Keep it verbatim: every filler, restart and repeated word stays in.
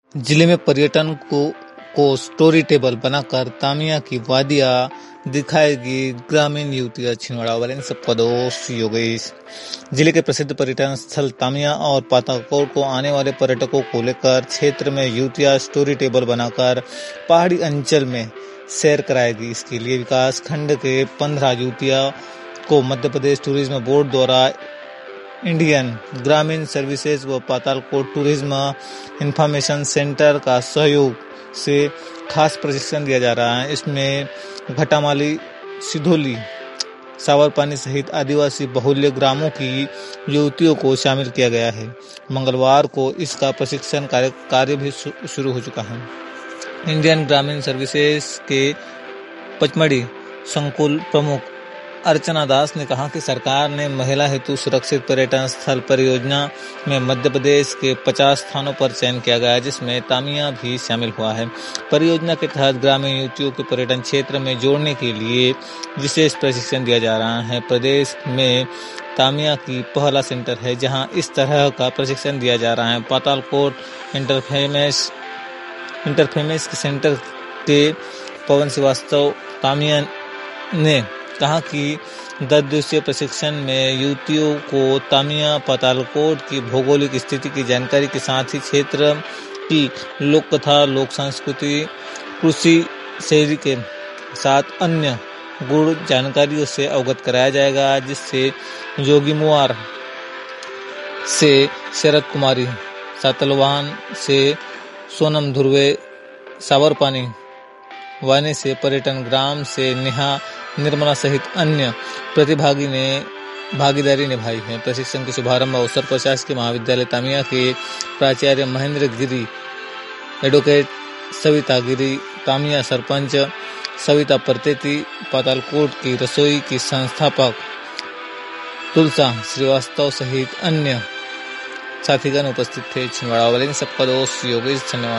जिले में पर्यटन को को स्टोरी टेबल बनाकर तामिया की वादियां दिखाएगी ग्रामीण युवतियां। छिंदवाड़ा वाले सबका दोस्त योगेश। जिले के प्रसिद्ध पर्यटन स्थल तामिया और पातालकोट को आने वाले पर्यटकों को लेकर क्षेत्र में युवतियां स्टोरी टेबल बनाकर पहाड़ी अंचल में सैर कराएगी। इसके लिए विकास खंड के पंद्रह युवतियां को मध्य प्रदेश टूरिज्म बोर्ड द्वारा इंडियन ग्रामीण सर्विसेज व पातालकोट टूरिज्म इंफॉर्मेशन सेंटर का सहयोग से खास प्रशिक्षण दिया जा रहा है। इसमें घटामाली, सिधोली, सावरपानी सहित आदिवासी बहुल्य ग्रामों की युवतियों को शामिल किया गया है। मंगलवार को इसका प्रशिक्षण कार्य कार्य भी शुरू हो चुका है। इंडियन ग्रामीण सर्विसेज के पचमढ़ी संकुल प्रमुख अर्चना दास ने कहा कि सरकार ने महिला हेतु सुरक्षित पर्यटन स्थल परियोजना में मध्य प्रदेश के पचास स्थानों पर चयन किया गया है, जिसमें तामिया भी शामिल हुआ है। परियोजना के तहत ग्रामीण युवतियों को पर्यटन क्षेत्र में जोड़ने के लिए विशेष प्रशिक्षण दिया जा रहा है। प्रदेश में तामिया की पहला सेंटर है जहां इस तरह का प्रशिक्षण दिया जा रहा है। पातालकोट इंटरफेमेस इंटरफेमेस के सेंटर के पवन श्रीवास्तव तामिया ने कहा कि दस दिवसीय प्रशिक्षण में युवतियों को तामिया पातालकोट की भौगोलिक स्थिति की जानकारी के साथ ही क्षेत्र की लोक कथा, लोक संस्कृति, कृषि शैली के साथ अन्य गुण जानकारियों से अवगत कराया जाएगा, जिससे जोगीमुआर से शरद कुमारी, सातलवान से सोनम धुर्वे, सावरपानी वाने से पर्यटन ग्राम से नेहा निर्मला सहित अन्य प्रतिभागी ने भागीदारी निभाई है। प्रशिक्षण के शुभारंभ अवसर पर शासकीय महाविद्यालय तामिया के प्राचार्य महेंद्र गिरी, एडवोकेट सविता गिरी, तामिया सरपंच सविता परतेती, पातालकोट की रसोई की संस्थापक तुलसा श्रीवास्तव सहित अन्य साथीगण उपस्थित थे। छिंदवाड़ा वाले सबका दोस्त योगेश। धन्यवाद।